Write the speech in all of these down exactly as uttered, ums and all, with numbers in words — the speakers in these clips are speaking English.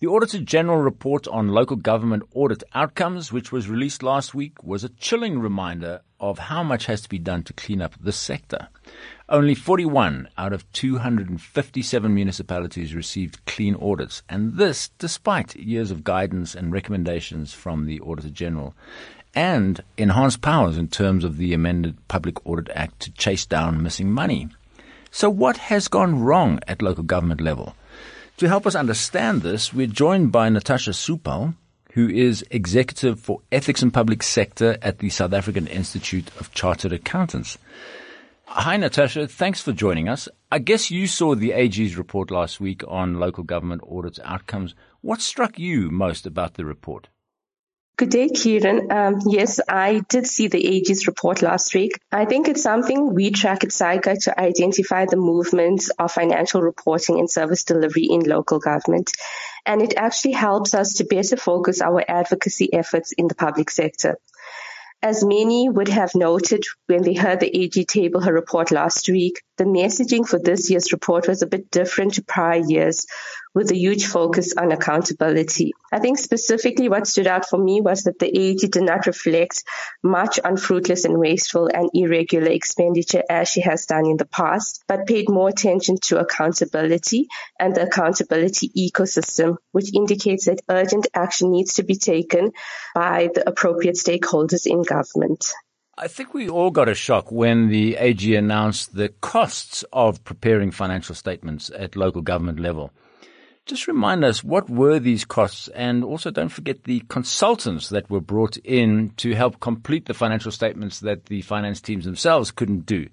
The Auditor General report on local government audit outcomes, which was released last week, was a chilling reminder of how much has to be done to clean up this sector. Only forty-one out of two hundred fifty-seven municipalities received clean audits, and this despite years of guidance and recommendations from the Auditor General and enhanced powers in terms of the amended Public Audit Act to chase down missing money. So what has gone wrong at local government level? To help us understand this, we're joined by Natasha Supal, who is Executive for Ethics and Public Sector at the South African Institute of Chartered Accountants. Hi, Natasha. Thanks for joining us. I guess you saw the A G's report last week on local government audit outcomes. What struck you most about the report? Good day, Kieran. Um, yes, I did see the A G's report last week. I think it's something we track at SAICA to identify the movements of financial reporting and service delivery in local government. And it actually helps us to better focus our advocacy efforts in the public sector. As many would have noted when they heard the A G table her report last week, the messaging for this year's report was a bit different to prior years, with a huge focus on accountability. I think specifically what stood out for me was that the A G did not reflect much on fruitless and wasteful and irregular expenditure as she has done in the past, but paid more attention to accountability and the accountability ecosystem, which indicates that urgent action needs to be taken by the appropriate stakeholders in government. I think we all got a shock when the A G announced the costs of preparing financial statements at local government level. Just remind us, what were these costs? And also don't forget the consultants that were brought in to help complete the financial statements that the finance teams themselves couldn't do.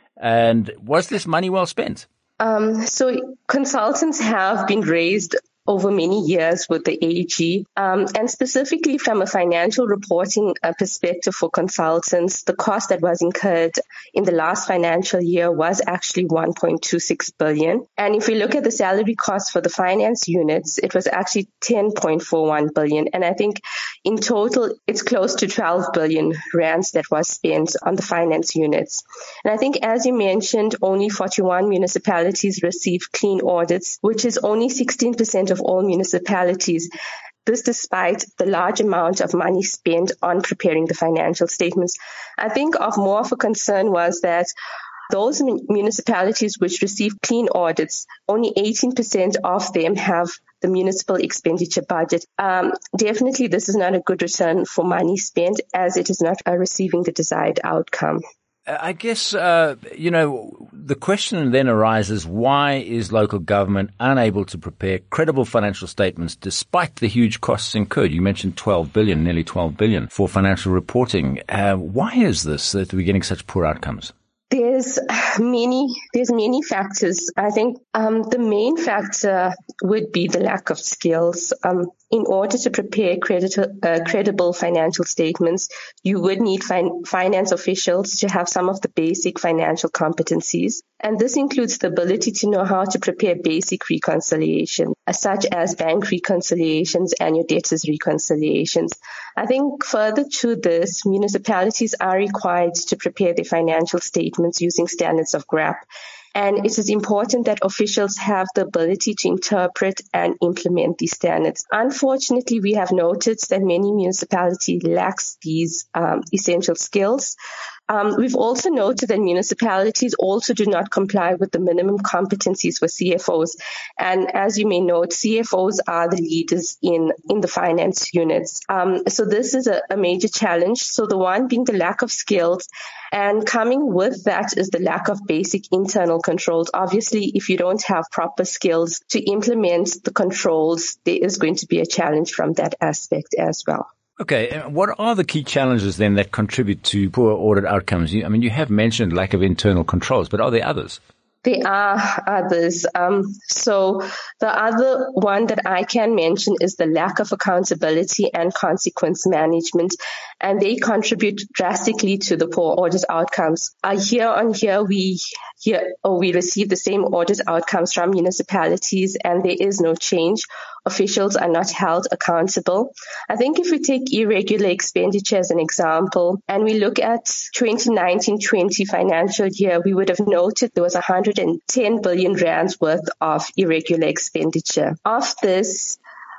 And was this money well spent? Um, so consultants have been raised over many years with the A G, um, and specifically from a financial reporting uh, perspective for consultants, the cost that was incurred in the last financial year was actually one point two six billion. And if we look at the salary cost for the finance units, it was actually ten point four one billion. And I think in total, it's close to twelve billion rands that was spent on the finance units. And I think, as you mentioned, only forty-one municipalities received clean audits, which is only sixteen percent of all municipalities. This despite the large amount of money spent on preparing the financial statements. I think of more of a concern was that those municipalities which received clean audits, only eighteen percent of them have the municipal expenditure budget. Um, definitely this is not a good return for money spent, as it is not uh, receiving the desired outcome. I guess, uh, you know, the question then arises, why is local government unable to prepare credible financial statements despite the huge costs incurred? You mentioned twelve billion, nearly twelve billion for financial reporting. Uh, why is this that we're getting such poor outcomes? There's many, there's many factors. I think um, the main factor would be the lack of skills. Um, in order to prepare credit, uh, credible financial statements, you would need fin- finance officials to have some of the basic financial competencies. And this includes the ability to know how to prepare basic reconciliation, uh, such as bank reconciliations and your debtors reconciliations. I think further to this, municipalities are required to prepare their financial statements using standards of G R A P. And it is important that officials have the ability to interpret and implement these standards. Unfortunately, we have noticed that many municipalities lack these um, essential skills. Um, we've also noted that municipalities also do not comply with the minimum competencies for C F Os. And as you may note, C F Os are the leaders in, in the finance units. Um, so this is a, a major challenge. So the one being the lack of skills, and coming with that is the lack of basic internal controls. Obviously, if you don't have proper skills to implement the controls, there is going to be a challenge from that aspect as well. Okay, what are the key challenges then that contribute to poor audit outcomes? I mean, you have mentioned lack of internal controls, but are there others? There are others. Um, so the other one that I can mention is the lack of accountability and consequence management, and they contribute drastically to the poor audit outcomes. Uh, year on year, we hear, or we receive the same audit outcomes from municipalities, and there is no change. Officials are not held accountable. I think if we take irregular expenditure as an example, and we look at twenty nineteen twenty financial year, we would have noted there was one hundred ten billion rands worth of irregular expenditure. Of this,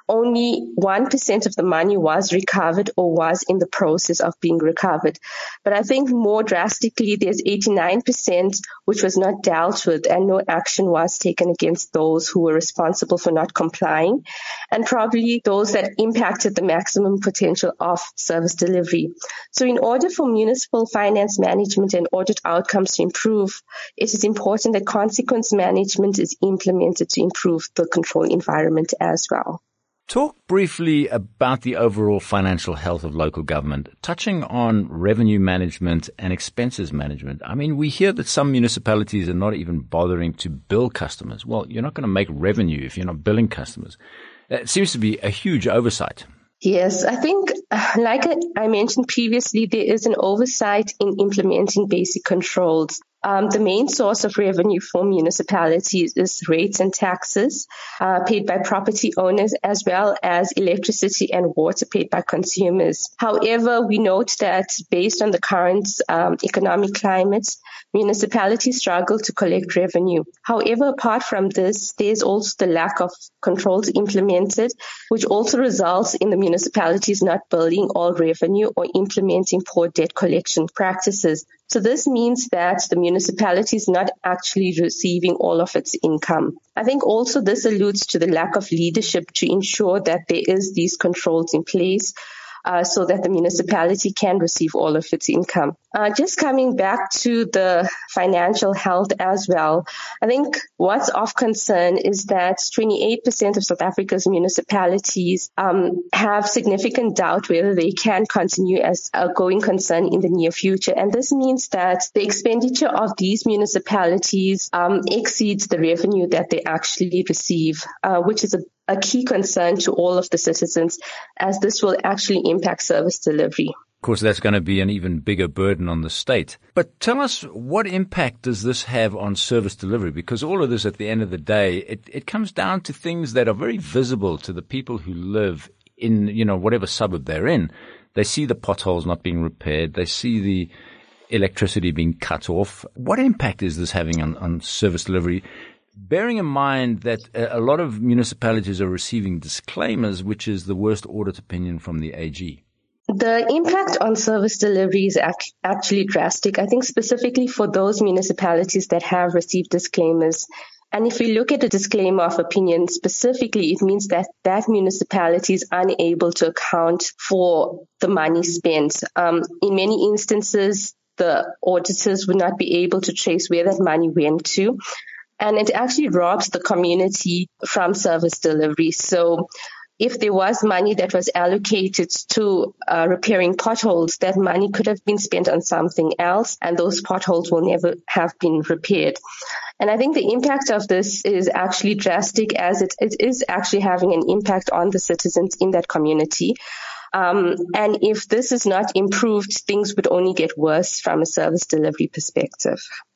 only one percent of the money was recovered or was in the process of being recovered. But I think more drastically, there's eighty-nine percent which was not dealt with and no action was taken against those who were responsible for not complying, and probably those that impacted the maximum potential of service delivery. So in order for municipal finance management and audit outcomes to improve, it is important that consequence management is implemented to improve the control environment as well. Talk briefly about the overall financial health of local government, touching on revenue management and expenses management. I mean, we hear that some municipalities are not even bothering to bill customers. Well, you're not going to make revenue if you're not billing customers. It seems to be a huge oversight. Yes, I think, like I mentioned previously, there is an oversight in implementing basic controls. Um, the main source of revenue for municipalities is rates and taxes uh, paid by property owners, as well as electricity and water paid by consumers. However, we note that based on the current um, economic climate, municipalities struggle to collect revenue. However, apart from this, there's also the lack of controls implemented, which also results in the municipalities not billing all revenue or implementing poor debt collection practices. So this means that the municipality is not actually receiving all of its income. I think also this alludes to the lack of leadership to ensure that there is these controls in place uh, so that the municipality can receive all of its income. Uh, just coming back to the financial health as well, I think what's of concern is that twenty-eight percent of South Africa's municipalities um, have significant doubt whether they can continue as a going concern in the near future. And this means that the expenditure of these municipalities um, exceeds the revenue that they actually receive, uh, which is a a key concern to all of the citizens, as this will actually impact service delivery. Of course, that's going to be an even bigger burden on the state. But tell us, what impact does this have on service delivery? Because all of this, at the end of the day, it, it comes down to things that are very visible to the people who live in, you know, whatever suburb they're in. They see the potholes not being repaired. They see the electricity being cut off. What impact is this having on, on service delivery? Bearing in mind that a lot of municipalities are receiving disclaimers, which is the worst audit opinion from the A G. The impact on service delivery is actually drastic. I think specifically for those municipalities that have received disclaimers. And if we look at a disclaimer of opinion specifically, it means that that municipality is unable to account for the money spent. Um, in many instances, the auditors would not be able to trace where that money went to. And it actually robs the community from service delivery. So if there was money that was allocated to uh, repairing potholes, that money could have been spent on something else, and those potholes will never have been repaired. And I think the impact of this is actually drastic, as it, it is actually having an impact on the citizens in that community. Um, and if this is not improved, things would only get worse from a service delivery perspective.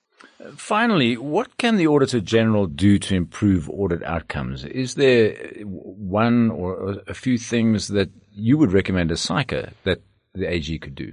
Finally, what can the Auditor General do to improve audit outcomes? Is there one or a few things that you would recommend as SAICA that the A G could do?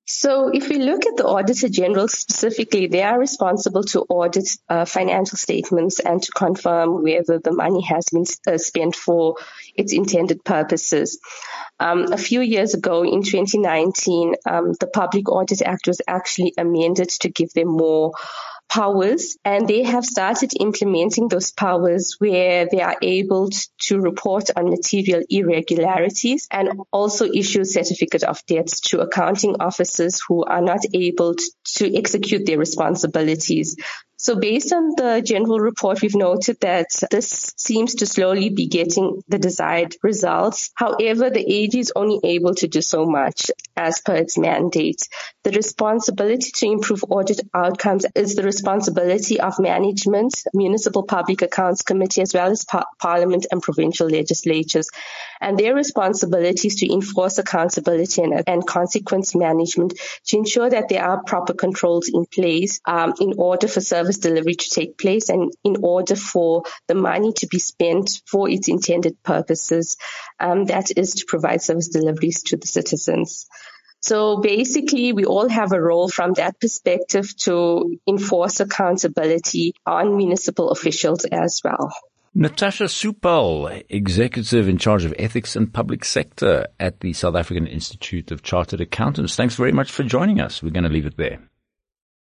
So if we look at the Auditor General specifically, they are responsible to audit uh, financial statements and to confirm whether the money has been uh, spent for its intended purposes. Um, a few years ago, in twenty nineteen, um, the Public Audit Act was actually amended to give them more powers, and they have started implementing those powers where they are able to report on material irregularities and also issue certificate of debts to accounting officers who are not able to execute their responsibilities. So based on the general report, we've noted that this seems to slowly be getting the desired results. However, the A G is only able to do so much as per its mandate. The responsibility to improve audit outcomes is the responsibility of management, Municipal Public Accounts Committee, as well as par- Parliament and provincial legislatures. And their responsibility is to enforce accountability and, and consequence management to ensure that there are proper controls in place um, in order for service delivery to take place and in order for the money to be spent for its intended purposes. Um, that is to provide service deliveries to the citizens. So basically, we all have a role from that perspective to enforce accountability on municipal officials as well. Natasha Soupal, Executive in charge of Ethics and Public Sector at the South African Institute of Chartered Accountants. Thanks very much for joining us. We're going to leave it there.